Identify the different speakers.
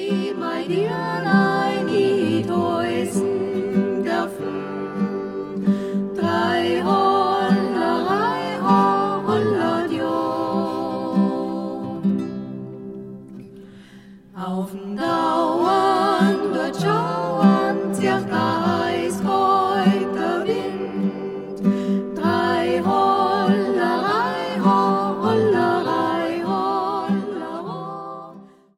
Speaker 1: mein Dirlein i Teusen dürfen. 300 Jahr. Auf'n Dauer